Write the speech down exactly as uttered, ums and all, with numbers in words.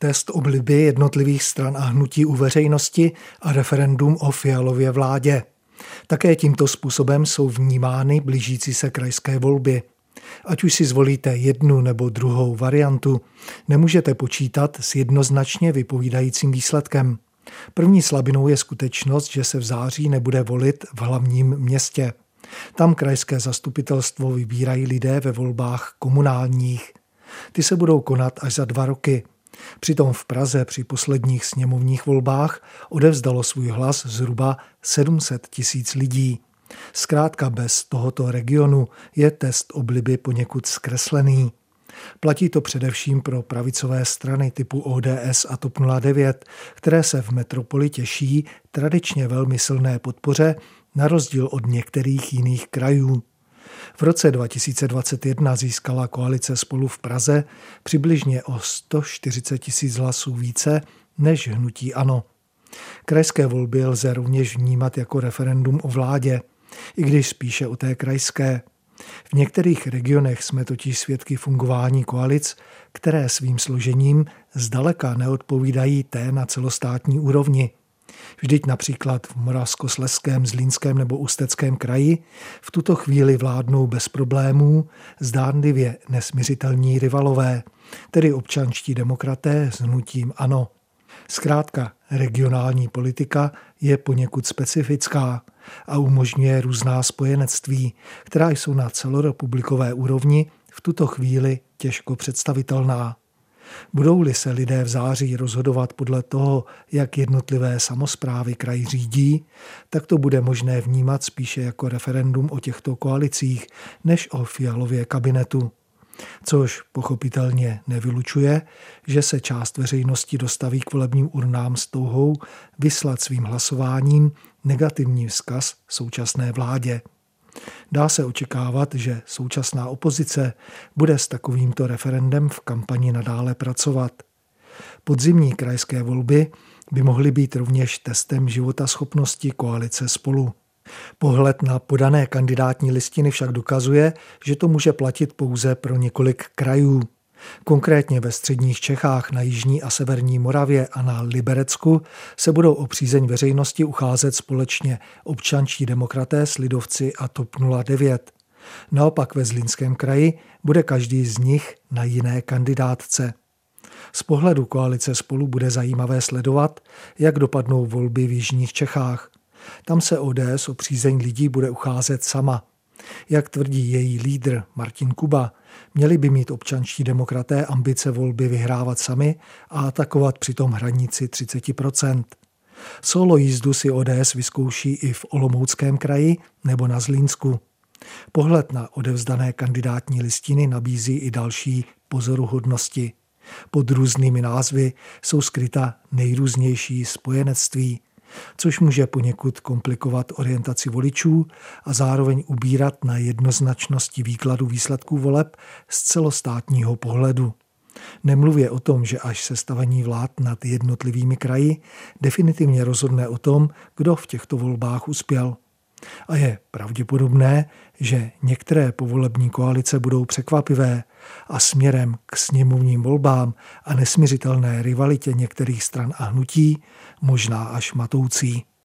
test obliby jednotlivých stran a hnutí u veřejnosti a referendum o Fialově vládě. Také tímto způsobem jsou vnímány blížící se krajské volby. Ať už si zvolíte jednu nebo druhou variantu, nemůžete počítat s jednoznačně vypovídajícím výsledkem. První slabinou je skutečnost, že se v září nebude volit v hlavním městě. Tam krajské zastupitelstvo vybírají lidé ve volbách komunálních. Ty se budou konat až za dva roky. Přitom v Praze při posledních sněmovních volbách odevzdalo svůj hlas zhruba sedm set tisíc lidí. Zkrátka bez tohoto regionu je test obliby poněkud zkreslený. Platí to především pro pravicové strany typu O D S a T O P nula devět, které se v metropoli těší tradičně velmi silné podpoře na rozdíl od některých jiných krajů. V roce dva tisíce dvacet jedna získala koalice Spolu v Praze přibližně o sto čtyřicet tisíc hlasů více než hnutí ANO. Krajské volby lze rovněž vnímat jako referendum o vládě, i když spíše o té krajské. V některých regionech jsme totiž svědky fungování koalic, které svým složením zdaleka neodpovídají té na celostátní úrovni. Vždyť například v Moravskoslezském, Zlínském nebo Ústeckém kraji v tuto chvíli vládnou bez problémů zdánlivě nesmiřitelní rivalové, tedy občanští demokraté s hnutím ANO. Zkrátka, regionální politika je poněkud specifická a umožňuje různá spojenectví, která jsou na celorepublikové úrovni v tuto chvíli těžko představitelná. Budou-li se lidé v září rozhodovat podle toho, jak jednotlivé samosprávy kraj řídí, tak to bude možné vnímat spíše jako referendum o těchto koalicích, než o Fialově kabinetu. Což pochopitelně nevylučuje, že se část veřejnosti dostaví k volebním urnám s touhou vyslat svým hlasováním negativní vzkaz současné vládě. Dá se očekávat, že současná opozice bude s takovýmto referendem v kampani nadále pracovat. Podzimní krajské volby by mohly být rovněž testem životaschopnosti koalice Spolu. Pohled na podané kandidátní listiny však dokazuje, že to může platit pouze pro několik krajů. Konkrétně ve středních Čechách, na jižní a severní Moravě a na Liberecku se budou o přízeň veřejnosti ucházet společně občanští demokraté s lidovci a T O P nula devět. Naopak ve Zlínském kraji bude každý z nich na jiné kandidátce. Z pohledu koalice Spolu bude zajímavé sledovat, jak dopadnou volby v jižních Čechách. Tam se O D S o přízeň lidí bude ucházet sama. Jak tvrdí její lídr Martin Kuba, měli by mít občanští demokraté ambice volby vyhrávat sami a atakovat přitom hranici třicet procent. Solo jízdu si O D S vyzkouší i v Olomouckém kraji nebo na Zlínsku. Pohled na odevzdané kandidátní listiny nabízí i další pozoruhodnosti. Pod různými názvy jsou skryta nejrůznější spojenectví, což může poněkud komplikovat orientaci voličů a zároveň ubírat na jednoznačnosti výkladu výsledků voleb z celostátního pohledu. Nemluvě o tom, že až sestavení vlád nad jednotlivými kraji definitivně rozhodne o tom, kdo v těchto volbách uspěl. A je pravděpodobné, že některé povolební koalice budou překvapivé a směrem k sněmovním volbám a nesmiřitelné rivalitě některých stran a hnutí možná až matoucí.